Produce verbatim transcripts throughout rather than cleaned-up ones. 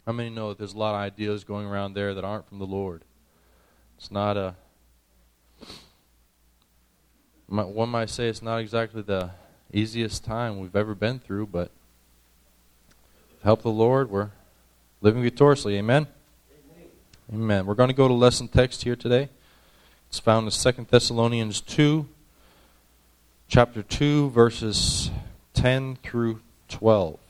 How many know that there's a lot of ideas going around there that aren't from the Lord? It's not a... One might say it's not exactly the easiest time we've ever been through, but help the Lord, we're living victoriously. Amen? Amen. Amen. We're going to go to lesson text here today. It's found in Second Thessalonians two, chapter two, verses ten through twelve.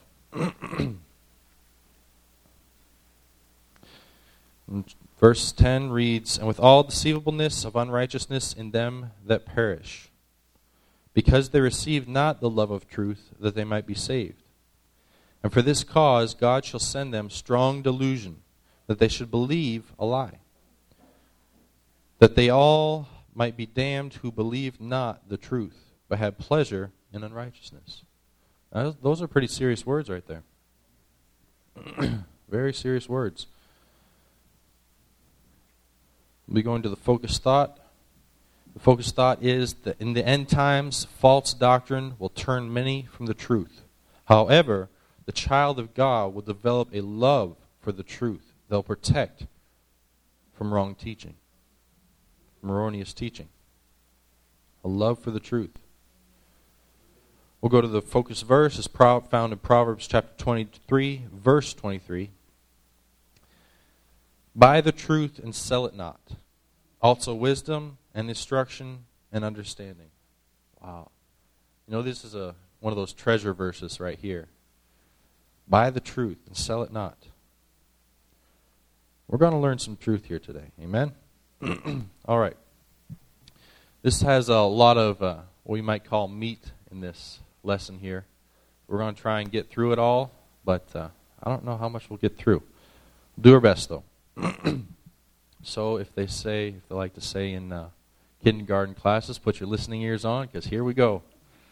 Verse ten reads, "And with all deceivableness of unrighteousness in them that perish, because they received not the love of truth, that they might be saved. And for this cause God shall send them strong delusion, that they should believe a lie, that they all might be damned who believed not the truth, but had pleasure in unrighteousness." Now, those are pretty serious words right there. Very serious words. We'll be going to the focus thought. The focus thought is that in the end times, false doctrine will turn many from the truth. However, the child of God will develop a love for the truth. They'll protect from wrong teaching, from erroneous teaching. A love for the truth. We'll go to the focus verse. It's found in Proverbs chapter twenty-three, verse twenty-three. "Buy the truth and sell it not. Also wisdom and instruction and understanding." Wow. You know, this is a one of those treasure verses right here. Buy the truth and sell it not. We're going to learn some truth here today. Amen? All right. This has a lot of uh, what we might call meat in this lesson here. We're going to try and get through it all, but uh, I don't know how much we'll get through. We'll do our best, though. So if they say, if they like to say in uh, kindergarten classes, put your listening ears on, because here we go.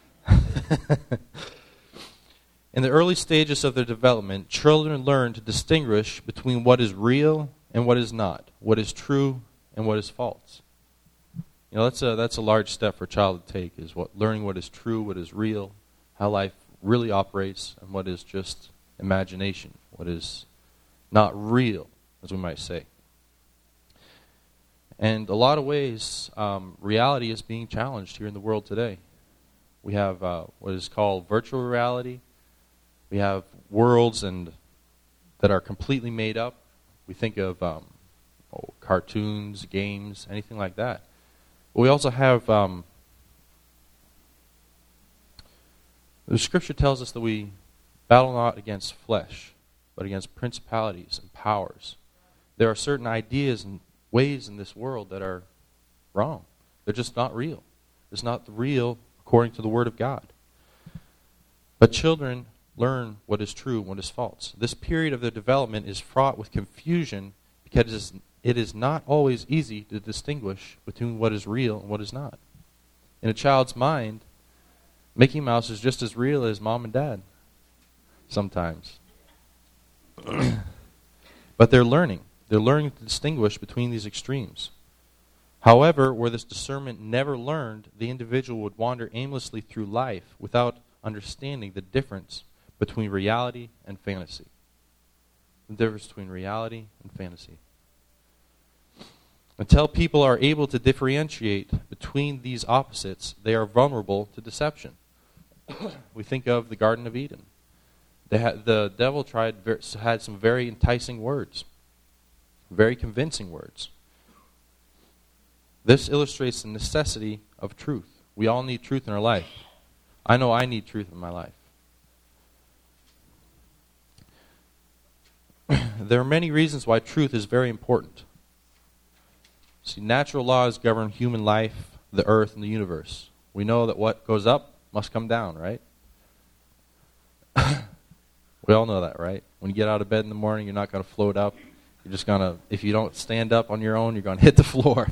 In the early stages of their development, children learn to distinguish between what is real and what is not, what is true and what is false. You know, that's a that's a large step for a child to take, is what learning what is true, what is real, how life really operates, and what is just imagination, what is not real, as we might say. And a lot of ways, um, reality is being challenged here in the world today. We have uh, what is called virtual reality. We have worlds and that are completely made up. We think of um, oh, cartoons, games, anything like that. But we also have, um, the Scripture tells us that we battle not against flesh, but against principalities and powers. There are certain ideas and ways in this world that are wrong. They're just not real. It's not real according to the Word of God. But children learn what is true and what is false. This period of their development is fraught with confusion because it is, it is not always easy to distinguish between what is real and what is not. In a child's mind, Mickey Mouse is just as real as mom and dad sometimes. But they're learning. They're learning to distinguish between these extremes. However, where this discernment never learned, the individual would wander aimlessly through life without understanding the difference between reality and fantasy. The difference between reality and fantasy. Until people are able to differentiate between these opposites, they are vulnerable to deception. We think of the Garden of Eden. They had, the devil tried had some very enticing words, very convincing words. This illustrates the necessity of truth. We all need truth in our life. I know I need truth in my life. There are many reasons why truth is very important. See, natural laws govern human life, the earth, and the universe. We know that what goes up must come down, right? We all know that, right? When you get out of bed in the morning, you're not going to float up. You're just going to, if you don't stand up on your own, you're going to hit the floor.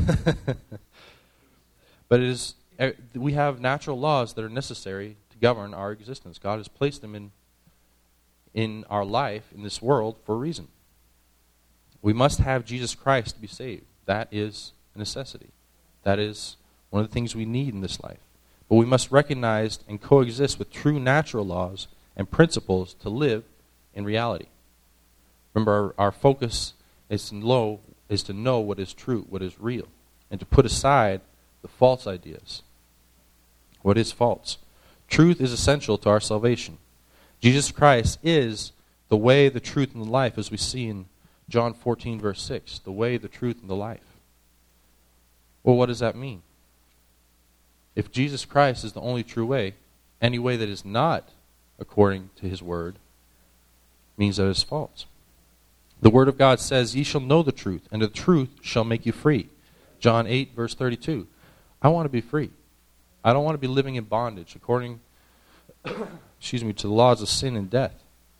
But it is, we have natural laws that are necessary to govern our existence. God has placed them in in our life, in this world, for a reason. We must have Jesus Christ to be saved. That is a necessity. That is one of the things we need in this life. But we must recognize and coexist with true natural laws and principles to live in reality. Remember, our, our focus is to know, is to know what is true, what is real, and to put aside the false ideas. What is false? Truth is essential to our salvation. Jesus Christ is the way, the truth, and the life, as we see in John fourteen, verse six. The way, the truth, and the life. Well, what does that mean? If Jesus Christ is the only true way, any way that is not according to his word means that it is false. The word of God says, ye shall know the truth, and the truth shall make you free. John eight, verse thirty-two. I want to be free. I don't want to be living in bondage according excuse me, to the laws of sin and death.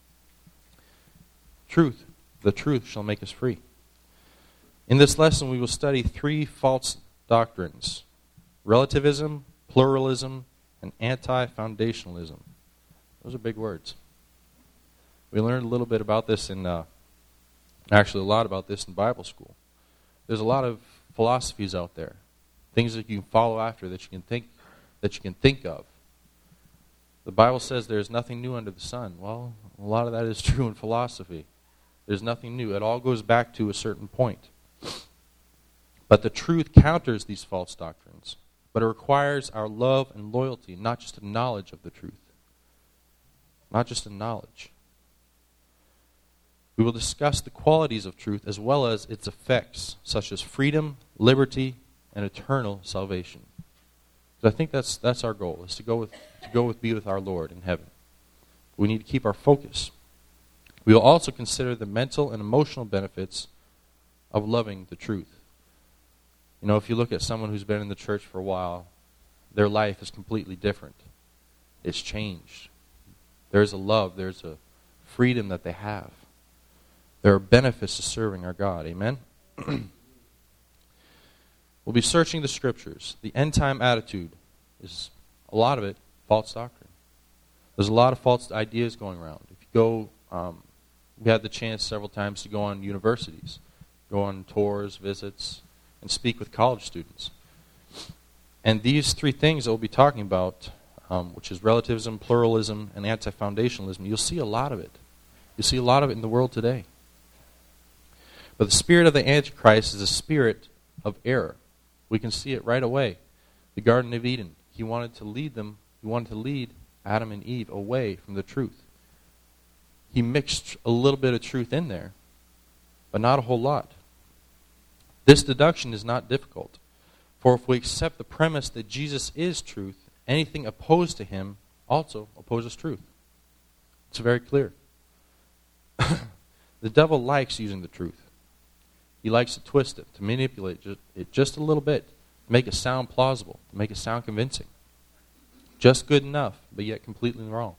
Truth, the truth shall make us free. In this lesson we will study three false doctrines: relativism, pluralism, and anti-foundationalism. Those are big words. We learned a little bit about this in, uh, actually a lot about this in Bible school. There's a lot of philosophies out there, things that you can follow after, that you can think, that you can think of. The Bible says there's nothing new under the sun. Well, a lot of that is true in philosophy. There's nothing new. It all goes back to a certain point. But the truth counters these false doctrines. But it requires our love and loyalty, not just a knowledge of the truth. Not just a knowledge. We will discuss the qualities of truth as well as its effects, such as freedom, liberty, and eternal salvation. So I think that's that's our goal, is to go with to go with be with our Lord in heaven. We need to keep our focus. We will also consider the mental and emotional benefits of loving the truth. You know, if you look at someone who's been in the church for a while, their life is completely different. It's changed. There's a love, there's a freedom that they have. There are benefits to serving our God. Amen? We'll be searching the Scriptures. The end-time attitude is, a lot of it, false doctrine. There's a lot of false ideas going around. If you go, um, we had the chance several times to go on universities, go on tours, visits, and speak with college students. And these three things that we'll be talking about, um, which is relativism, pluralism, and anti-foundationalism, you'll see a lot of it. You'll see a lot of it in the world today. But the spirit of the Antichrist is a spirit of error. We can see it right away. The Garden of Eden. He wanted to lead them, he wanted to lead Adam and Eve away from the truth. He mixed a little bit of truth in there, but not a whole lot. This deduction is not difficult. For if we accept the premise that Jesus is truth, anything opposed to him also opposes truth. It's very clear. The devil likes using the truth. He likes to twist it, to manipulate it just a little bit, to make it sound plausible, to make it sound convincing. Just good enough, but yet completely wrong.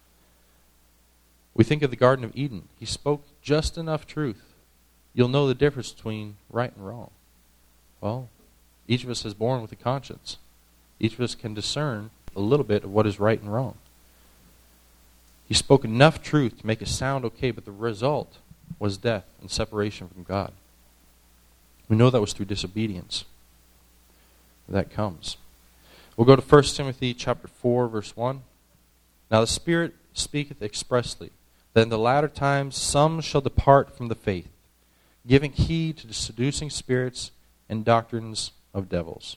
We think of the Garden of Eden. He spoke just enough truth. You'll know the difference between right and wrong. Well, each of us is born with a conscience. Each of us can discern a little bit of what is right and wrong. He spoke enough truth to make it sound okay, but the result was death and separation from God. We know that was through disobedience. That comes. We'll go to First Timothy chapter four, verse one. Now the Spirit speaketh expressly, that in the latter times some shall depart from the faith, giving heed to the seducing spirits and doctrines of devils.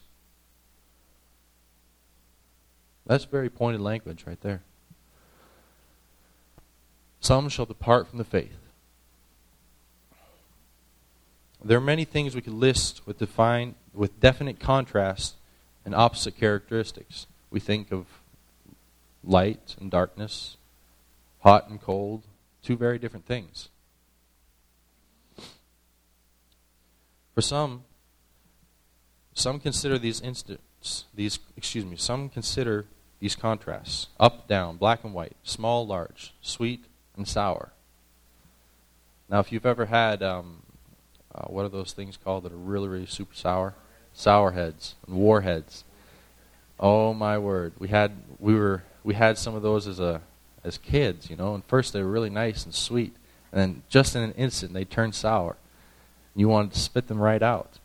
That's very pointed language right there. Some shall depart from the faith. There are many things we could list with define with definite contrast and opposite characteristics. We think of light and darkness, hot and cold, two very different things. For some, some consider these instants, these excuse me, some consider these contrasts: up, down, black and white, small, large, sweet and sour. Now, if you've ever had um, Uh, what are those things called that are really, really super sour? Sour heads and warheads. Oh my word! We had we were we had some of those as a as kids, you know. And first they were really nice and sweet, and then just in an instant they turned sour. You wanted to spit them right out.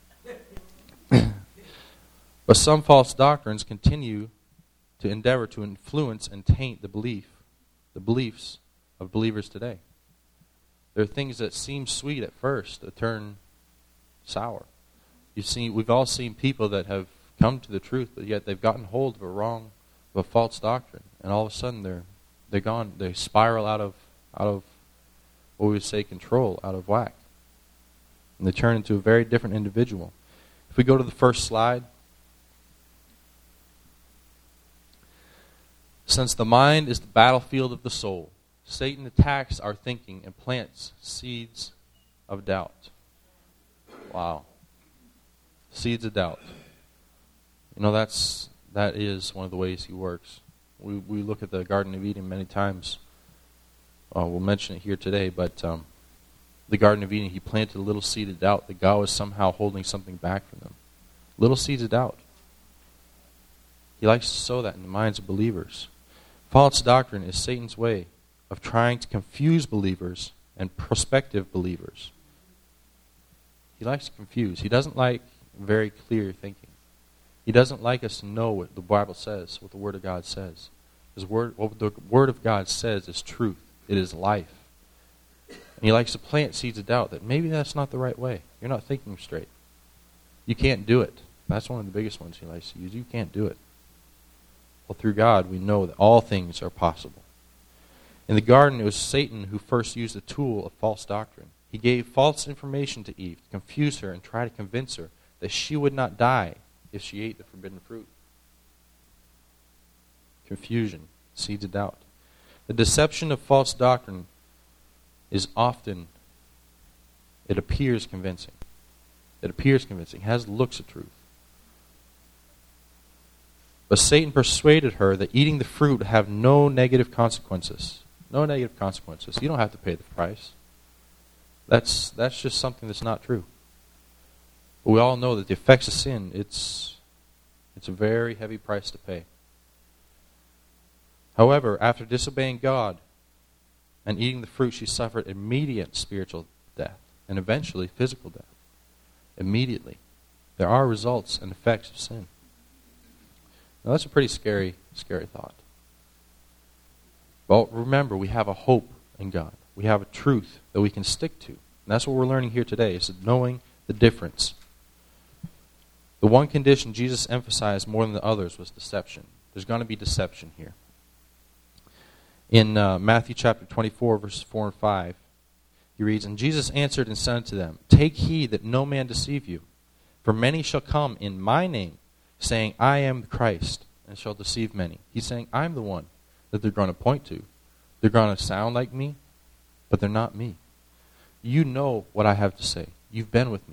But some false doctrines continue to endeavor to influence and taint the belief, the beliefs of believers today. There are things that seem sweet at first that turn sour. You see, we've all seen people that have come to the truth, but yet they've gotten hold of a wrong, of a false doctrine, and all of a sudden they're they're gone. They spiral out of out of what we would say control, out of whack, and they turn into a very different individual. If we go to the first slide, since the mind is the battlefield of the soul, Satan attacks our thinking and plants seeds of doubt. Wow. Seeds of doubt. You know, that's that is one of the ways he works. We we look at the Garden of Eden many times. Uh, we'll mention it here today, but um, the Garden of Eden, he planted a little seed of doubt that God was somehow holding something back from them. Little seeds of doubt. He likes to sow that in the minds of believers. False doctrine is Satan's way of trying to confuse believers and prospective believers. He likes to confuse. He doesn't like very clear thinking. He doesn't like us to know what the Bible says, what the Word of God says. His word, what the Word of God says is truth. It is life. And he likes to plant seeds of doubt that maybe that's not the right way. You're not thinking straight. You can't do it. That's one of the biggest ones he likes to use. You can't do it. Well, through God, we know that all things are possible. In the garden, it was Satan who first used the tool of false doctrine. He gave false information to Eve to confuse her and try to convince her that she would not die if she ate the forbidden fruit. Confusion, seeds of doubt. The deception of false doctrine is often, it appears convincing. It appears convincing, has looks of truth. But Satan persuaded her that eating the fruit would have no negative consequences. No negative consequences. You don't have to pay the price. That's that's just something that's not true. But we all know that the effects of sin, it's it's a very heavy price to pay. However, after disobeying God and eating the fruit, she suffered immediate spiritual death and eventually physical death. Immediately. There are results and effects of sin. Now that's a pretty scary, scary thought. But remember, we have a hope in God. We have a truth that we can stick to. And that's what we're learning here today, is knowing the difference. The one condition Jesus emphasized more than the others was deception. There's going to be deception here. In uh, Matthew chapter twenty-four, verses four and five, he reads, "And Jesus answered and said to them, Take heed that no man deceive you. For many shall come in my name, saying, I am the Christ, and shall deceive many." He's saying, I'm the one that they're going to point to. They're going to sound like me, but they're not me. You know what I have to say. You've been with me.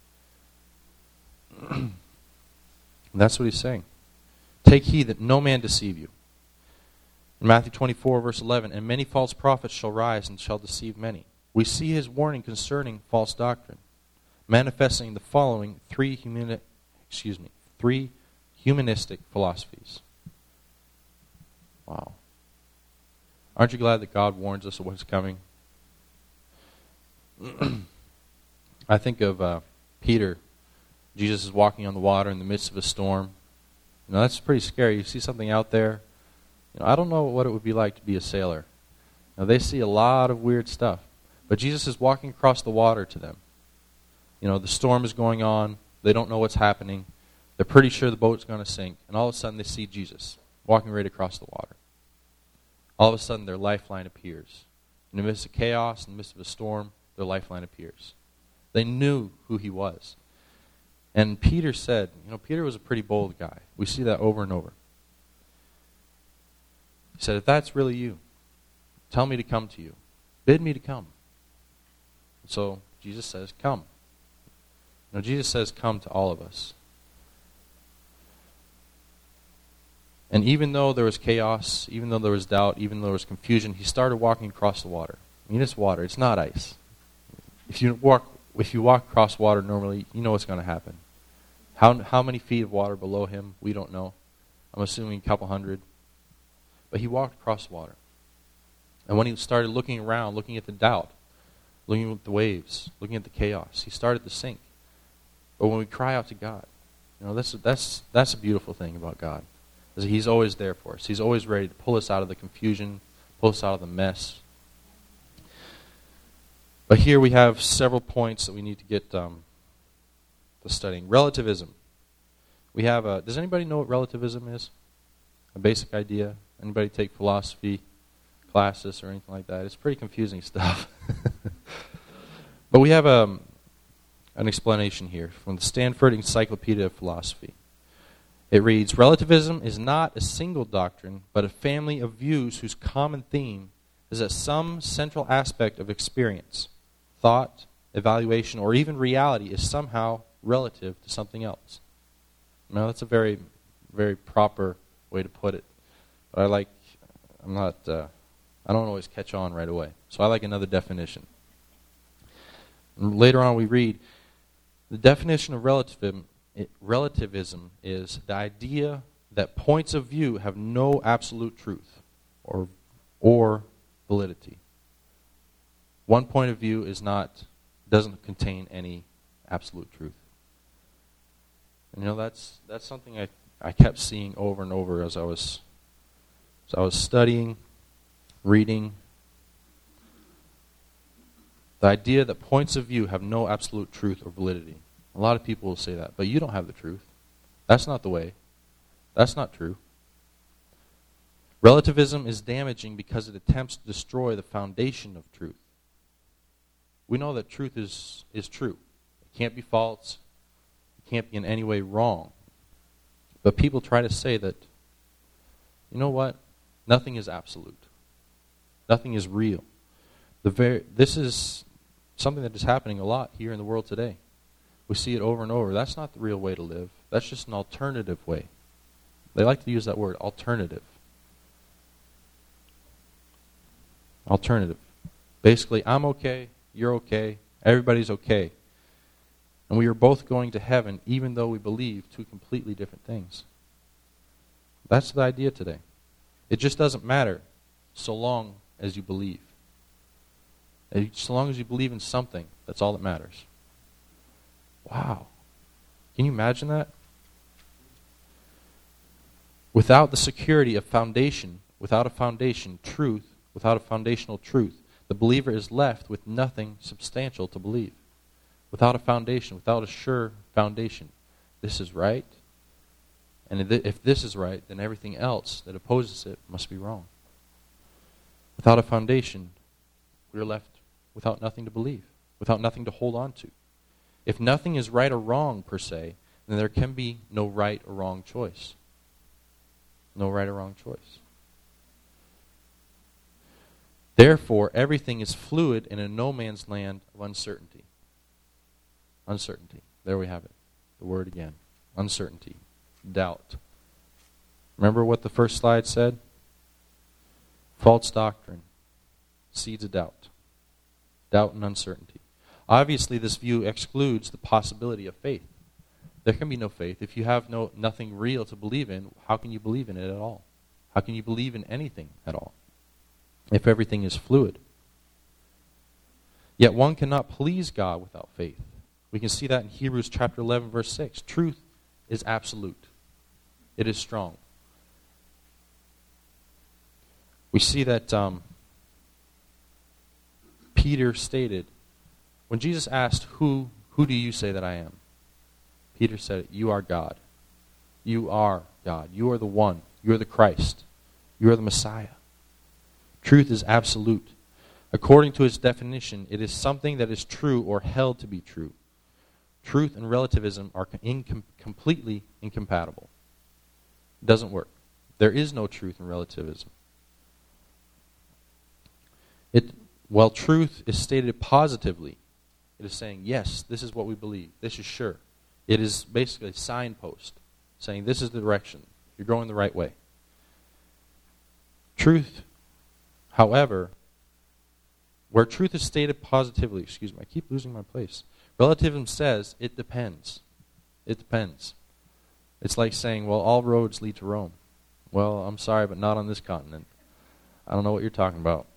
That's what he's saying. Take heed that no man deceive you. In Matthew twenty-four, verse eleven, "And many false prophets shall rise and shall deceive many." We see his warning concerning false doctrine, manifesting the following three humani- excuse me, three humanistic philosophies. Wow. Aren't you glad that God warns us of what's coming? I think of uh, Peter. Jesus is walking on the water in the midst of a storm. You know, that's pretty scary. You see something out there. You know, I don't know what it would be like to be a sailor. Now, they see a lot of weird stuff. But Jesus is walking across the water to them. You know, the storm is going on. They don't know what's happening. They're pretty sure the boat's going to sink. And all of a sudden they see Jesus walking right across the water. All of a sudden their lifeline appears. In the midst of chaos, in the midst of a storm, their lifeline appears. They knew who he was. And Peter said, you know, Peter was a pretty bold guy. We see that over and over. He said, if that's really you, tell me to come to you. Bid me to come. So Jesus says, come. Now Jesus says, come to all of us. And even though there was chaos, even though there was doubt, even though there was confusion, he started walking across the water. I mean, it's water. It's not ice. If you walk, if you walk across water normally, you know what's going to happen. How how many feet of water below him? We don't know. I'm assuming a couple hundred. But he walked across water. And when he started looking around, looking at the doubt, looking at the waves, looking at the chaos, he started to sink. But when we cry out to God, you know, that's that's that's a beautiful thing about God. Is he's always there for us. He's always ready to pull us out of the confusion, pull us out of the mess. But here we have several points that we need to get um, to studying. Relativism. We have a, does anybody know what relativism is? A basic idea? Anybody take philosophy classes or anything like that? It's pretty confusing stuff. But we have um, an explanation here from the Stanford Encyclopedia of Philosophy. It reads, relativism is not a single doctrine, but a family of views whose common theme is that some central aspect of experience, thought, evaluation, or even reality is somehow relative to something else. Now, that's a very, very proper way to put it. But I like, I'm not, uh, I don't always catch on right away. So I like another definition. And later on we read, the definition of relativism, it, relativism is the idea that points of view have no absolute truth or or validity. One point of view is not, doesn't contain any absolute truth. And you know, that's that's something I, I kept seeing over and over as I was as I was studying, reading. The idea that points of view have no absolute truth or validity. A lot of people will say that, but you don't have the truth. That's not the way. That's not true. Relativism is damaging because it attempts to destroy the foundation of truth. We know that truth is, is true. It can't be false. It can't be in any way wrong. But people try to say that, you know what? Nothing is absolute. Nothing is real. The very, this is something that is happening a lot here in the world today. We see it over and over. That's not the real way to live. That's just an alternative way. They like to use that word, alternative. Alternative. Basically, I'm okay, you're okay, everybody's okay. And we are both going to heaven even though we believe two completely different things. That's the idea today. It just doesn't matter so long as you believe. So long as you believe in something, that's all that matters. Wow. Can you imagine that? Without the security of foundation, without a foundation, truth, without a foundational truth, the believer is left with nothing substantial to believe. Without a foundation, without a sure foundation. This is right. And if this is right, then everything else that opposes it must be wrong. Without a foundation, we are left without nothing to believe, without nothing to hold on to. If nothing is right or wrong, per se, then there can be no right or wrong choice. No right or wrong choice. Therefore, everything is fluid in a no man's land of uncertainty. Uncertainty. There we have it. The word again. Uncertainty. Doubt. Remember what the first slide said? False doctrine. Seeds of doubt. Doubt and uncertainty. Obviously, this view excludes the possibility of faith. There can be no faith. If you have no nothing real to believe in, how can you believe in it at all? How can you believe in anything at all? If everything is fluid. Yet one cannot please God without faith. We can see that in Hebrews chapter eleven, verse six. Truth is absolute. It is strong. We see that um, Peter stated, when Jesus asked, who, who do you say that I am? Peter said, you are God. You are God. You are the one. You are the Christ. You are the Messiah. Truth is absolute. According to its definition, it is something that is true or held to be true. Truth and relativism are incom- completely incompatible. It doesn't work. There is no truth in relativism. It, while truth is stated positively, it is saying, yes, this is what we believe. This is sure. It is basically a signpost saying this is the direction. You're going the right way. Truth, however, where truth is stated positively, excuse me, I keep losing my place. Relativism says it depends. It depends. It's like saying, well, all roads lead to Rome. Well, I'm sorry, but not on this continent. I don't know what you're talking about.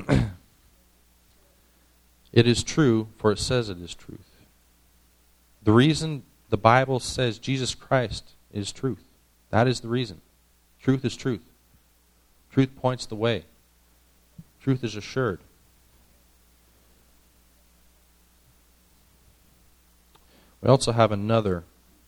It is true, for it says it is truth. The reason the Bible says Jesus Christ is truth, that is the reason. Truth is truth. Truth points the way. Truth is assured. We also have another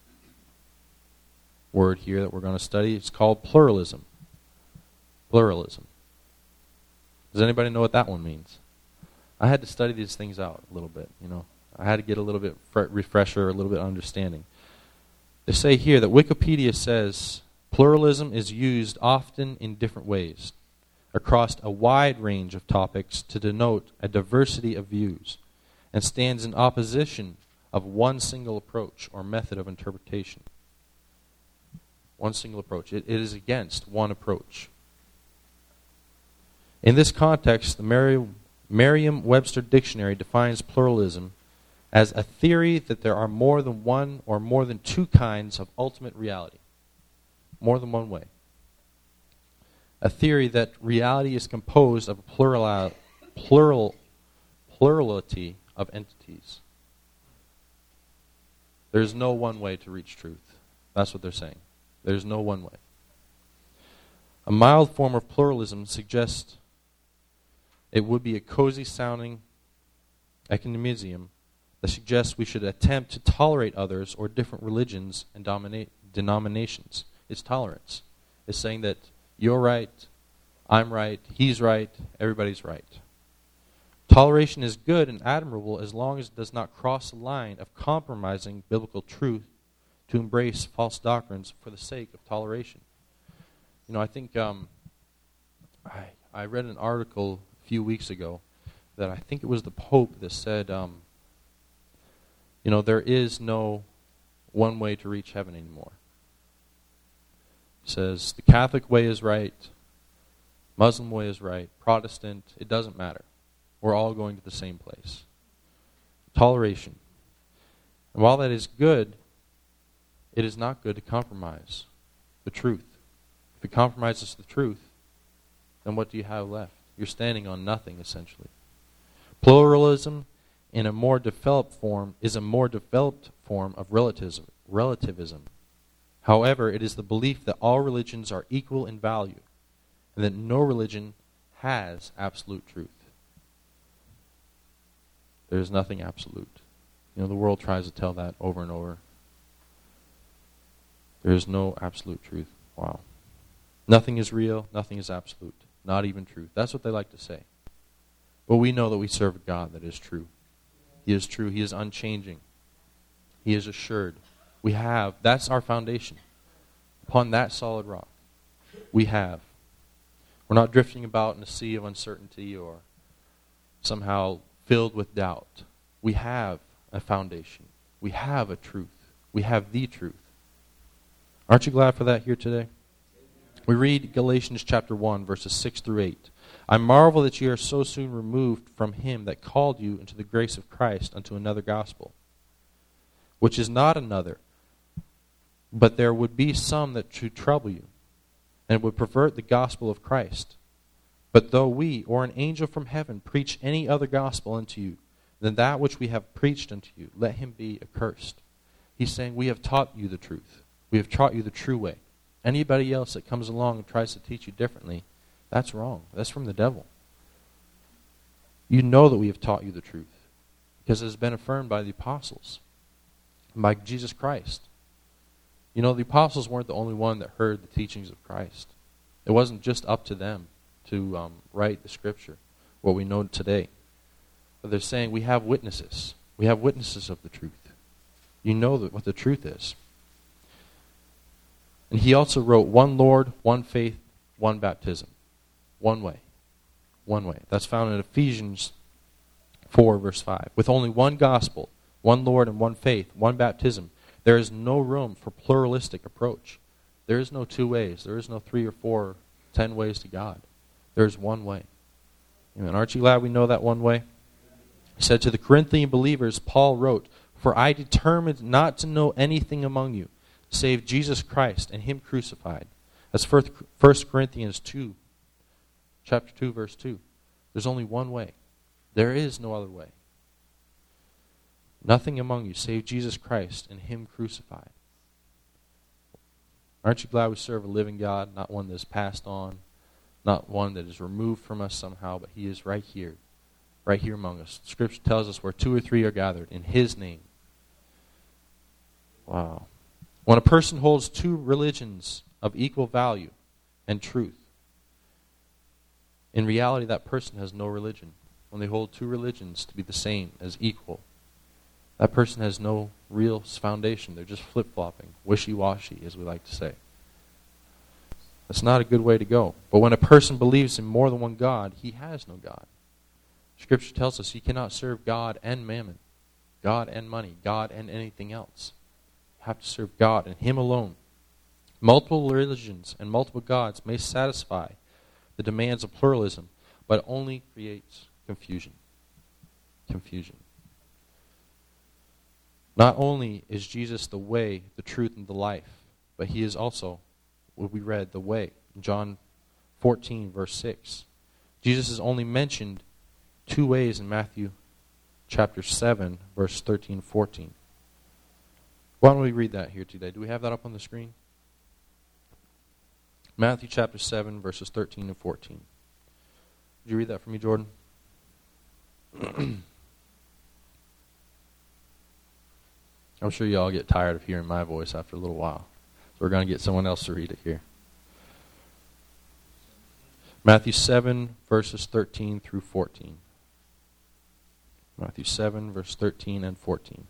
word here that we're going to study. It's called pluralism. Pluralism. Does anybody know what that one means? I had to study these things out a little bit, you know. I had to get a little bit fre- refresher, a little bit understanding. They say here that Wikipedia says pluralism is used often in different ways across a wide range of topics to denote a diversity of views and stands in opposition of one single approach or method of interpretation. One single approach. It, it is against one approach. In this context, the Merriam, Merriam-Webster Dictionary defines pluralism as a theory that there are more than one or more than two kinds of ultimate reality. More than one way. A theory that reality is composed of a plural, plural, plurality of entities. There's no one way to reach truth. That's what they're saying. There's no one way. A mild form of pluralism suggests it would be a cozy-sounding ecumenicism that suggests we should attempt to tolerate others or different religions and dominate denominations. It's tolerance. It's saying that you're right, I'm right, he's right, everybody's right. Toleration is good and admirable as long as it does not cross the line of compromising biblical truth to embrace false doctrines for the sake of toleration. You know, I think um, I, I read an article a few weeks ago that I think it was the Pope that said, um, you know, there is no one way to reach heaven anymore. It says the Catholic way is right, Muslim way is right, Protestant, it doesn't matter. We're all going to the same place. Toleration. And while that is good, it is not good to compromise the truth. If it compromises the truth, then what do you have left? You're standing on nothing, essentially. Pluralism in a more developed form is a more developed form of relativism. relativism. However, it is the belief that all religions are equal in value and that no religion has absolute truth. There is nothing absolute. You know, the world tries to tell that over and over. There is no absolute truth. Wow. Nothing is real, nothing is absolute. Not even truth. That's what they like to say. But we know that we serve a God that is true. He is true. He is unchanging. He is assured. We have, that's our foundation. Upon that solid rock, we have. We're not drifting about in a sea of uncertainty or somehow filled with doubt. We have a foundation. We have a truth. We have the truth. Aren't you glad for that here today? We read Galatians chapter one, verses six through eight. I marvel that ye are so soon removed from him that called you into the grace of Christ unto another gospel, which is not another, but there would be some that should trouble you, and would pervert the gospel of Christ. But though we, or an angel from heaven, preach any other gospel unto you than that which we have preached unto you, let him be accursed. He's saying, we have taught you the truth. We have taught you the true way. Anybody else that comes along and tries to teach you differently, that's wrong. That's from the devil. You know that we have taught you the truth because it has been affirmed by the apostles and by Jesus Christ. You know, the apostles weren't the only one that heard the teachings of Christ. It wasn't just up to them to um, write the scripture, what we know today. But they're saying we have witnesses. We have witnesses of the truth. You know that what the truth is. And he also wrote one Lord, one faith, one baptism. One way. One way. That's found in Ephesians four, verse five. With only one gospel, one Lord and one faith, one baptism, there is no room for pluralistic approach. There is no two ways. There is no three or four, ten ways to God. There is one way. Amen. Aren't you glad we know that one way? He said to the Corinthian believers, Paul wrote, For I determined not to know anything among you, save Jesus Christ and him crucified. That's First Corinthians two, chapter two, verse two. There's only one way. There is no other way. Nothing among you save Jesus Christ and him crucified. Aren't you glad we serve a living God, not one that is passed on, not one that is removed from us somehow, but he is right here, right here among us. Scripture tells us where two or three are gathered in his name. Wow. When a person holds two religions of equal value and truth, in reality that person has no religion. When they hold two religions to be the same as equal, that person has no real foundation. They're just flip-flopping, wishy-washy, as we like to say. That's not a good way to go. But when a person believes in more than one God, he has no God. Scripture tells us you cannot serve God and mammon, God and money, God and anything else. You have to serve God and Him alone. Multiple religions and multiple gods may satisfy the demands of pluralism, but only creates confusion. Confusion. Not only is Jesus the way, the truth, and the life, but He is also, what we read, the way. In John fourteen, verse six. Jesus is only mentioned two ways in Matthew chapter seven, verse thirteen, fourteen. Why don't we read that here today? Do we have that up on the screen? Matthew chapter seven, verses thirteen and fourteen. Would you read that for me, Jordan? I'm sure you all get tired of hearing my voice after a little while. So we're going to get someone else to read it here. Matthew seven, verses thirteen through fourteen. Matthew seven, verse thirteen and fourteen.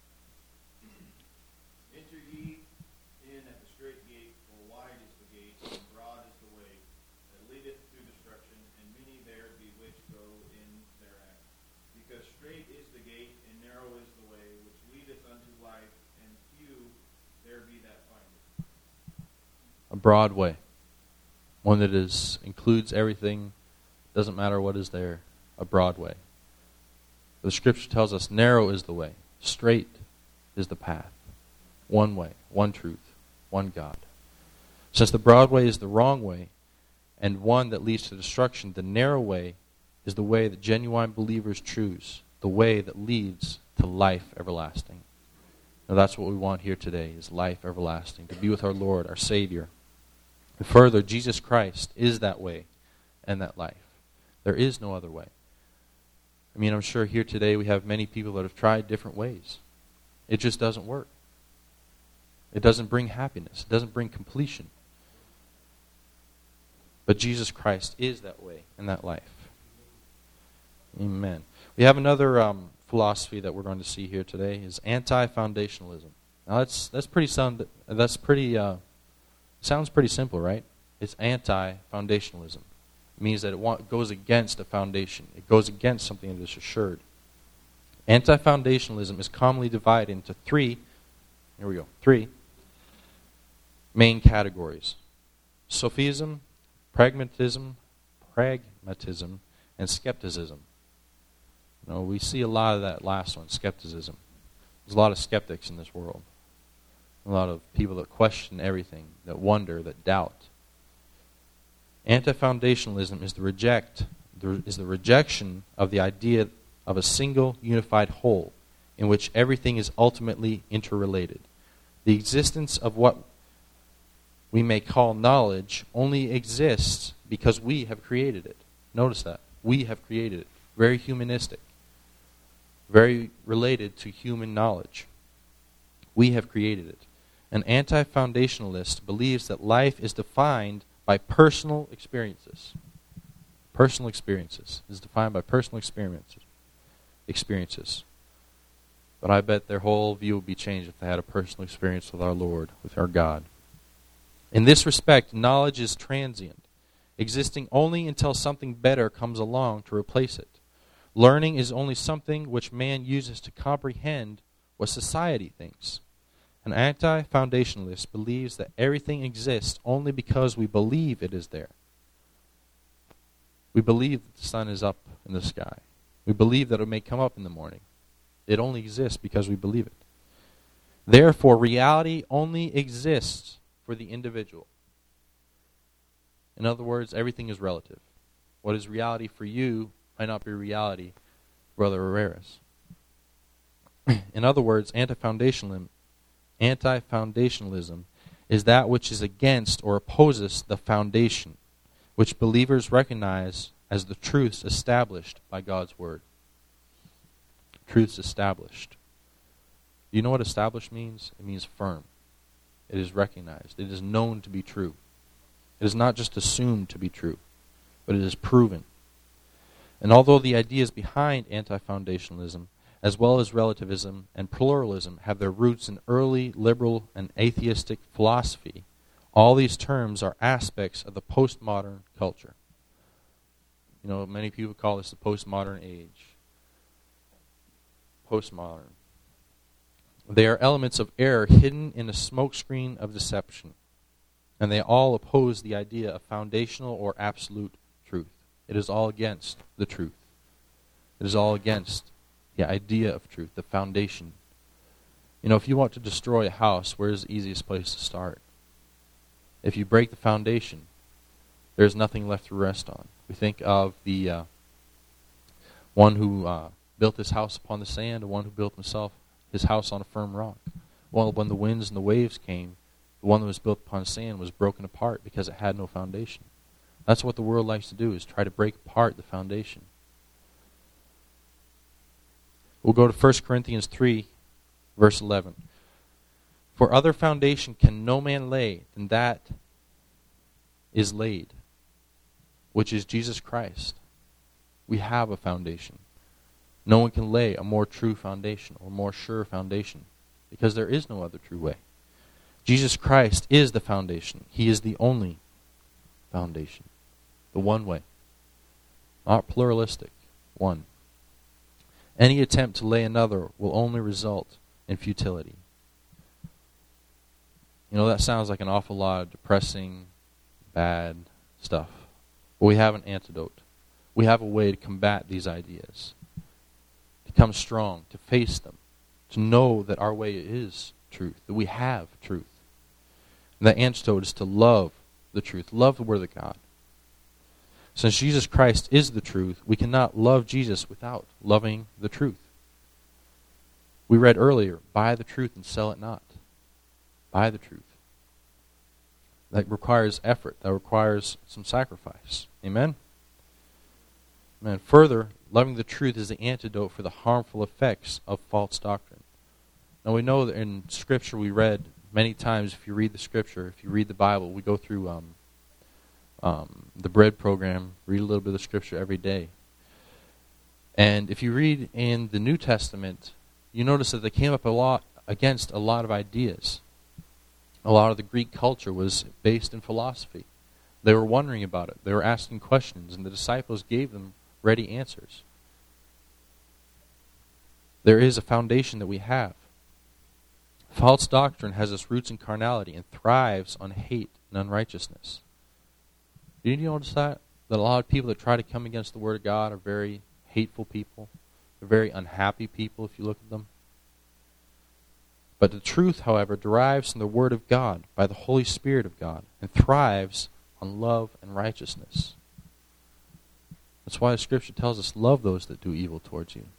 Enter ye in at the strait gate, for wide is the gate, and broad is the way that leadeth to destruction, and many there be which go in thereat. Because strait is the gate, and narrow is the way which leadeth unto life, and few there be that find it. A broad way. One that is includes everything, doesn't matter what is there. A broad way. The Scripture tells us narrow is the way, straight is the path. One way, one truth, one God. Since the broad way is the wrong way, and one that leads to destruction, the narrow way is the way that genuine believers choose, the way that leads to life everlasting. Now that's what we want here today, is life everlasting, to be with our Lord, our Savior. And further, Jesus Christ is that way and that life. There is no other way. I mean, I'm sure here today we have many people that have tried different ways. It just doesn't work. It doesn't bring happiness. It doesn't bring completion. But Jesus Christ is that way and that life. Amen. We have another um, philosophy that we're going to see here today is anti-foundationalism. Now that's that's pretty sound. That's pretty. Uh, sounds pretty simple, right? It's anti-foundationalism. It means that it wa- goes against a foundation. It goes against something that is assured. Anti-foundationalism is commonly divided into three. Here we go. Three main categories: sophism, pragmatism, pragmatism, and skepticism. You know, we see a lot of that last one, skepticism. There's a lot of skeptics in this world. A lot of people that question everything, that wonder, that doubt. Anti-foundationalism is the reject is the rejection of the idea of a single unified whole in which everything is ultimately interrelated. The existence of what we may call knowledge only exists because we have created it. Notice that. We have created it. Very humanistic. Very related to human knowledge. We have created it. An anti-foundationalist believes that life is defined by personal experiences. Personal experiences. Is defined by personal experiences. Experiences. But I bet their whole view would be changed if they had a personal experience with our Lord, with our God. In this respect, knowledge is transient, existing only until something better comes along to replace it. Learning is only something which man uses to comprehend what society thinks. An anti-foundationalist believes that everything exists only because we believe it is there. We believe that the sun is up in the sky. We believe that it may come up in the morning. It only exists because we believe it. Therefore, reality only exists for the individual. In other words, everything is relative. What is reality for you might not be reality for Brother Herreras. In other words, anti-foundationalism Anti-foundationalism is that which is against or opposes the foundation, which believers recognize as the truths established by God's Word. Truths established. Do you know what established means? It means firm. It is recognized. It is known to be true. It is not just assumed to be true, but it is proven. And although the ideas behind anti-foundationalism, as well as relativism and pluralism, have their roots in early liberal and atheistic philosophy, all these terms are aspects of the postmodern culture. You know, many people call this the postmodern age. Postmodern. They are elements of error hidden in a smokescreen of deception. And they all oppose the idea of foundational or absolute truth. It is all against the truth. It is all against the idea of truth, the foundation. You know, if you want to destroy a house, where's the easiest place to start? If you break the foundation, there's nothing left to rest on. We think of the uh, one who uh, built his house upon the sand, and one who built himself his house on a firm rock. Well, when the winds and the waves came, the one that was built upon sand was broken apart because it had no foundation. That's what the world likes to do, is try to break apart the foundation. We'll go to First Corinthians three, verse eleven. For other foundation can no man lay than that is laid, which is Jesus Christ. We have a foundation. No one can lay a more true foundation or more sure foundation, because there is no other true way. Jesus Christ is the foundation. He is the only foundation. The one way. Not pluralistic. One. Any attempt to lay another will only result in futility. You know, that sounds like an awful lot of depressing, bad stuff. But we have an antidote. We have a way to combat these ideas. To come strong, to face them, to know that our way is truth, that we have truth. And the antidote is to love the truth, love the Word of God. Since Jesus Christ is the truth, we cannot love Jesus without loving the truth. We read earlier, buy the truth and sell it not. Buy the truth. That requires effort. That requires some sacrifice. Amen? Amen. Further, loving the truth is the antidote for the harmful effects of false doctrine. Now we know that in Scripture we read many times, if you read the Scripture, if you read the Bible, we go through um, um, the bread program, read a little bit of Scripture every day. And if you read in the New Testament, you notice that they came up a lot against a lot of ideas. A lot of the Greek culture was based in philosophy. They were wondering about it. They were asking questions, and the disciples gave them ready answers. There is a foundation that we have. False doctrine has its roots in carnality and thrives on hate and unrighteousness. Did you notice that? That a lot of people that try to come against the Word of God are very hateful people. They're very unhappy people if you look at them. But the truth, however, derives from the Word of God by the Holy Spirit of God and thrives on love and righteousness. That's why the Scripture tells us, love those that do evil towards you.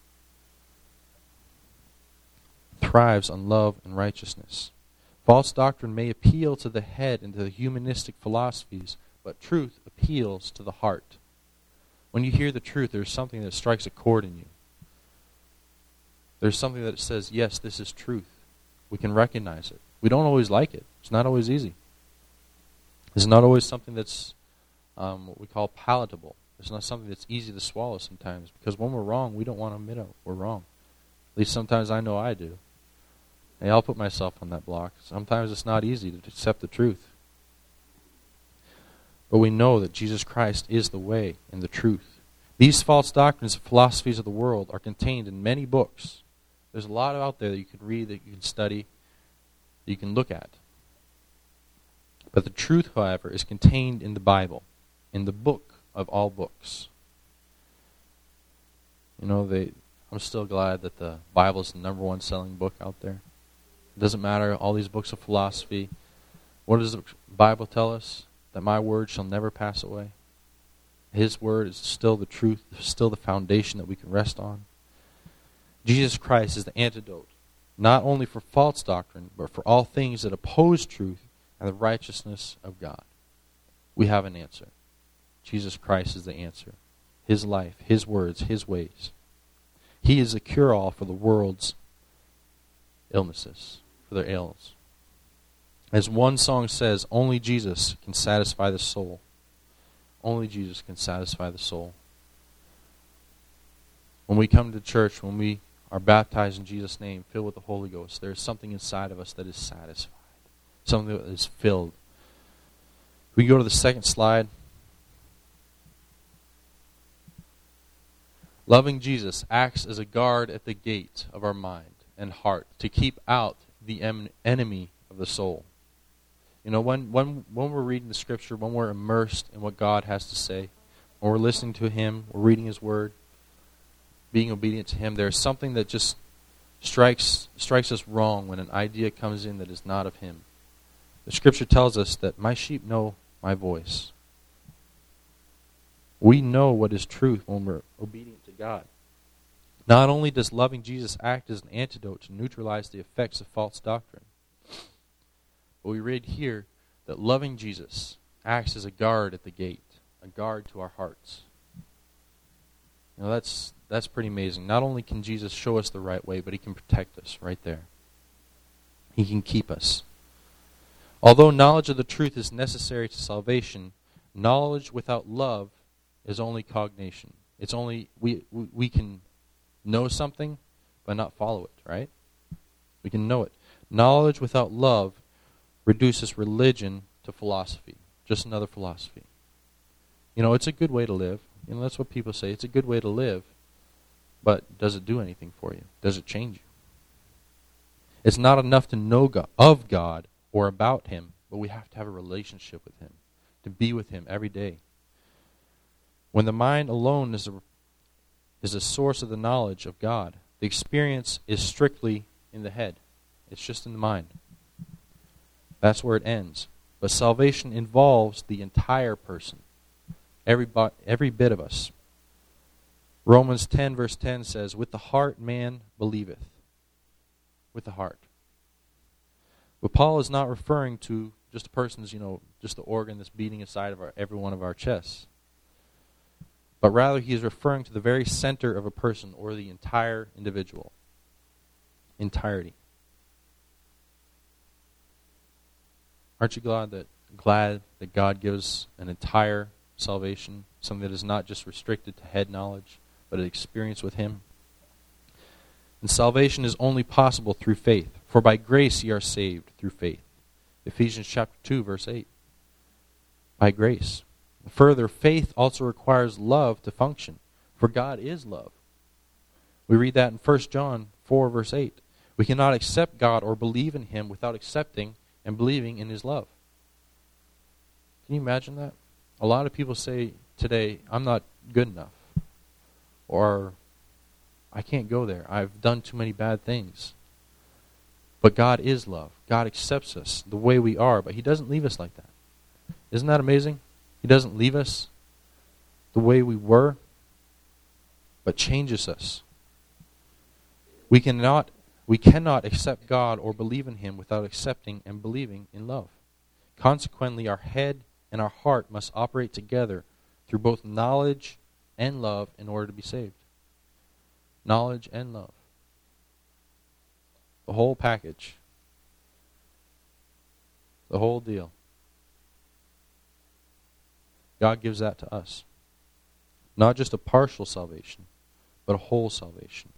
Thrives on love and righteousness. False doctrine may appeal to the head and to the humanistic philosophies, but truth appeals to the heart. When you hear the truth, there's something that strikes a chord in you. There's something that says, yes, this is truth. We can recognize it. We don't always like it. It's not always easy. It's not always something that's um, what we call palatable. It's not something that's easy to swallow sometimes, because when we're wrong, we don't want to admit it. We're wrong. At least sometimes I know I do. Hey, I'll put myself on that block. Sometimes it's not easy to accept the truth. But we know that Jesus Christ is the way and the truth. These false doctrines and philosophies of the world are contained in many books. There's a lot out there that you can read, that you can study, that you can look at. But the truth, however, is contained in the Bible, in the book of all books. You know, they, I'm still glad that the Bible is the number one selling book out there. It doesn't matter, all these books of philosophy. What does the Bible tell us? That my word shall never pass away. His word is still the truth, still the foundation that we can rest on. Jesus Christ is the antidote, not only for false doctrine, but for all things that oppose truth and the righteousness of God. We have an answer. Jesus Christ is the answer. His life, His words, His ways. He is a cure-all for the world's illnesses, for their ails. As one song says, only Jesus can satisfy the soul. Only Jesus can satisfy the soul. When we come to church, when we are baptized in Jesus' name, filled with the Holy Ghost, there is something inside of us that is satisfied. Something that is filled. We go to the second slide. Loving Jesus acts as a guard at the gate of our mind and heart to keep out the em- enemy of the soul. You know, when, when, when we're reading the Scripture, when we're immersed in what God has to say, when we're listening to Him, we're reading His Word, being obedient to Him, there's something that just strikes strikes us wrong when an idea comes in that is not of Him. The Scripture tells us that my sheep know my voice. We know what is truth when we're obedient to God. Not only does loving Jesus act as an antidote to neutralize the effects of false doctrine, but we read here that loving Jesus acts as a guard at the gate, a guard to our hearts. You know, that's that's pretty amazing. Not only can Jesus show us the right way, but He can protect us right there. He can keep us. Although knowledge of the truth is necessary to salvation, knowledge without love is only cognition. It's only, we, we we can know something, but not follow it, right? We can know it. Knowledge without love reduces religion to philosophy. Just another philosophy. You know, it's a good way to live. You know, that's what people say. It's a good way to live. But does it do anything for you? Does it change you? It's not enough to know God, of God or about Him, but we have to have a relationship with Him, to be with Him every day. When the mind alone is a, is a source of the knowledge of God, the experience is strictly in the head. It's just in the mind. That's where it ends. But salvation involves the entire person, every, every bit of us. Romans ten verse ten says, with the heart man believeth. With the heart. But Paul is not referring to just a person's, you know, just the organ that's beating inside of our, every one of our chests. But rather he is referring to the very center of a person, or the entire individual. Entirety. Aren't you glad that glad that God gives an entire salvation, something that is not just restricted to head knowledge, but an experience with Him? And salvation is only possible through faith. For by grace ye are saved through faith. Ephesians chapter two, verse eight. By grace. Further, faith also requires love to function. For God is love. We read that in First John four, verse eight. We cannot accept God or believe in Him without accepting and believing in His love. Can you imagine that? A lot of people say today, I'm not good enough. Or, I can't go there. I've done too many bad things. But God is love. God accepts us the way we are, but He doesn't leave us like that. Isn't that amazing? He doesn't leave us the way we were, but changes us. We cannot, we cannot accept God or believe in Him without accepting and believing in love. Consequently, our head and our heart must operate together through both knowledge and love in order to be saved. Knowledge and love. The whole package. The whole deal. God gives that to us. Not just a partial salvation, but a whole salvation.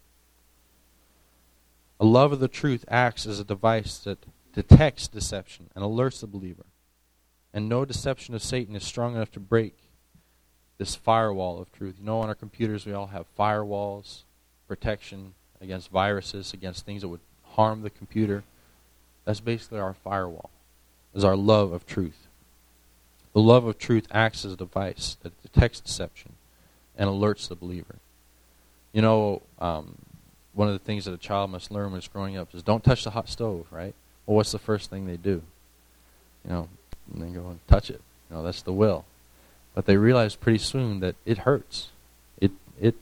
A love of the truth acts as a device that detects deception and alerts the believer. And no deception of Satan is strong enough to break this firewall of truth. You know, on our computers we all have firewalls, protection against viruses, against things that would harm the computer. That's basically our firewall, is our love of truth. The love of truth acts as a device that detects deception and alerts the believer. You know, um, one of the things that a child must learn when it's growing up is don't touch the hot stove, right? Well, what's the first thing they do? You know, and they go and touch it. You know, that's the will. But they realize pretty soon that it hurts. It, it,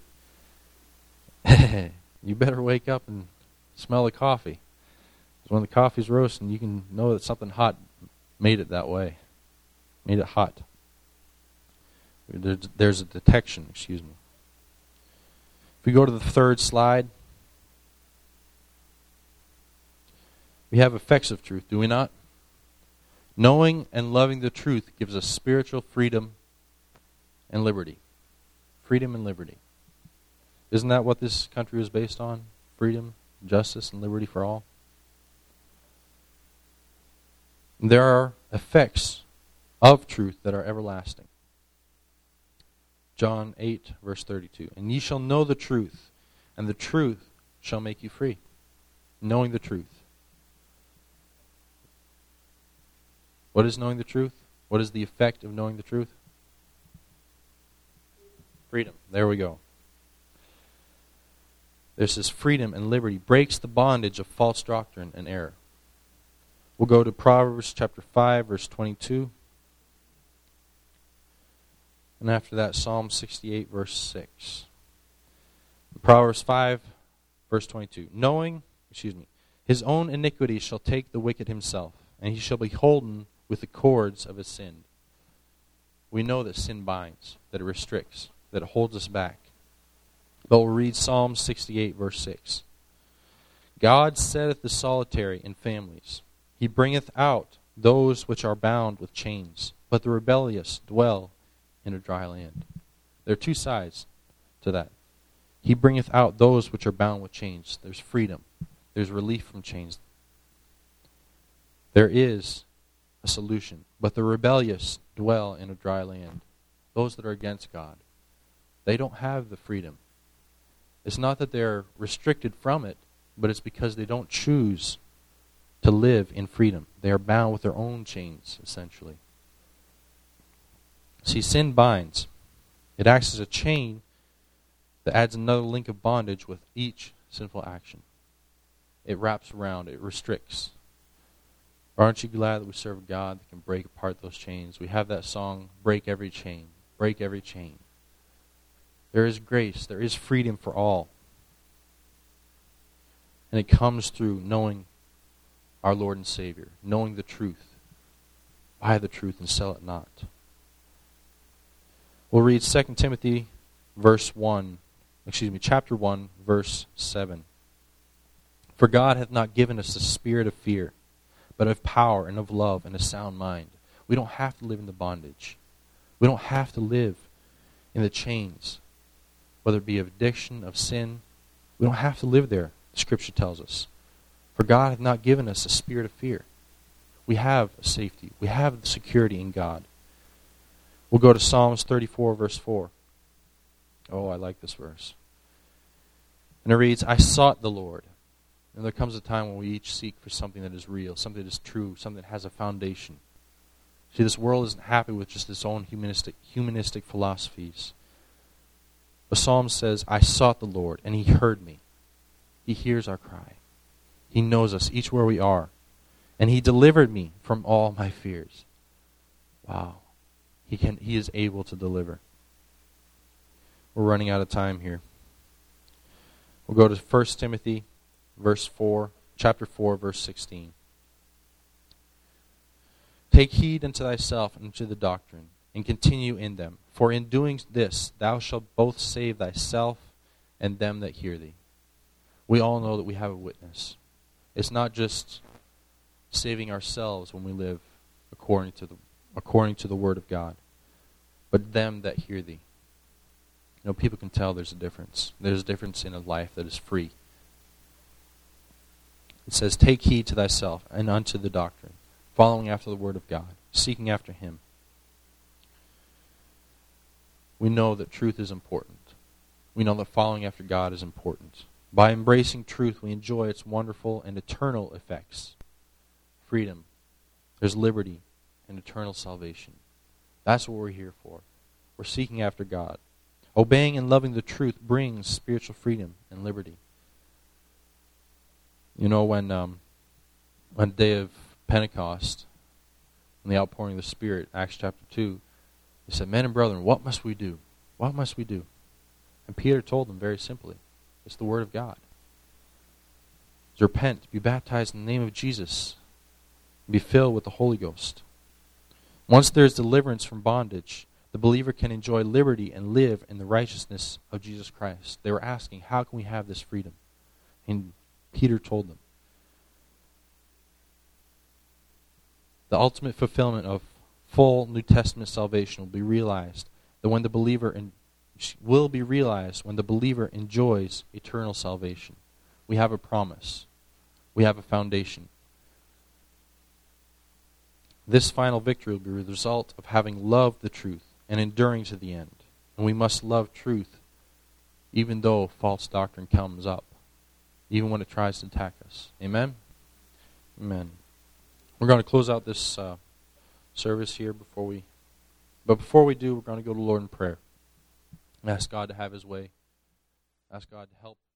you better wake up and smell the coffee. Because when the coffee's roasting, you can know that something hot made it that way. Made it hot. There's, there's a detection, excuse me. If we go to the third slide. We have effects of truth, do we not? Knowing and loving the truth gives us spiritual freedom and liberty. Freedom and liberty. Isn't that what this country is based on? Freedom, justice, and liberty for all? There are effects of truth that are everlasting. John eight, verse thirty-two. And ye shall know the truth, and the truth shall make you free. Knowing the truth. What is knowing the truth? What is the effect of knowing the truth? Freedom. There we go. This is freedom and liberty. Breaks the bondage of false doctrine and error. We'll go to Proverbs chapter five, verse twenty-two. And after that, Psalm sixty-eight, verse six. Proverbs five, verse twenty-two. Knowing, excuse me, his own iniquity shall take the wicked himself, and he shall be holden with the cords of his sin. We know that sin binds, that it restricts, that it holds us back. But we'll read Psalm sixty-eight, verse six. God setteth the solitary in families. He bringeth out those which are bound with chains, but the rebellious dwell in a dry land. There are two sides to that. He bringeth out those which are bound with chains. There's freedom. There's relief from chains. There is a solution. But the rebellious dwell in a dry land. Those that are against God. They don't have the freedom. It's not that they're restricted from it, but it's because they don't choose to live in freedom. They are bound with their own chains, essentially. See, sin binds. It acts as a chain that adds another link of bondage with each sinful action. It wraps around, it restricts. Aren't you glad that we serve a God that can break apart those chains? We have that song, Break Every Chain, Break Every Chain. There is grace, there is freedom for all. And it comes through knowing our Lord and Savior, knowing the truth. Buy the truth and sell it not. We'll read Second Timothy verse one, excuse me, chapter one, verse seven. For God hath not given us the spirit of fear, but of power and of love and a sound mind. We don't have to live in the bondage. We don't have to live in the chains, whether it be of addiction, of sin. We don't have to live there, the Scripture tells us. For God hath not given us a spirit of fear. We have safety. We have security in God. We'll go to Psalms thirty-four, verse four. Oh, I like this verse. And it reads, I sought the Lord. And there comes a time when we each seek for something that is real, something that is true, something that has a foundation. See, this world isn't happy with just its own humanistic, humanistic philosophies. The Psalm says, I sought the Lord, and He heard me. He hears our cry. He knows us each where we are. And He delivered me from all my fears. Wow. He can. He is able to deliver. We're running out of time here. We'll go to First Timothy verse four, chapter four, verse sixteen. Take heed unto thyself and unto the doctrine, and continue in them. For in doing this thou shalt both save thyself and them that hear thee. We all know that we have a witness. It's not just saving ourselves when we live according to the according to the Word of God, but them that hear thee. You know, people can tell there's a difference. There's a difference in a life that is free. It says, take heed to thyself and unto the doctrine, following after the Word of God, seeking after Him. We know that truth is important. We know that following after God is important. By embracing truth, we enjoy its wonderful and eternal effects. Freedom. There's liberty and eternal salvation. That's what we're here for. We're seeking after God. Obeying and loving the truth brings spiritual freedom and liberty. You know, when um, on the day of Pentecost, when the outpouring of the Spirit, Acts chapter two, they said, men and brethren, what must we do? What must we do? And Peter told them very simply, it's the Word of God. It's repent, be baptized in the name of Jesus, and be filled with the Holy Ghost. Once there is deliverance from bondage, the believer can enjoy liberty and live in the righteousness of Jesus Christ. They were asking, how can we have this freedom? And Peter told them, The ultimate fulfillment of full New Testament salvation will be realized that when the believer in, will be realized when the believer enjoys eternal salvation. We have a promise. We have a foundation. This final victory will be the result of having loved the truth and enduring to the end. And we must love truth even though false doctrine comes up, even when it tries to attack us. Amen? Amen. We're going to close out this uh, service here before we, but before we do, we're going to go to the Lord in prayer and ask God to have His way. Ask God to help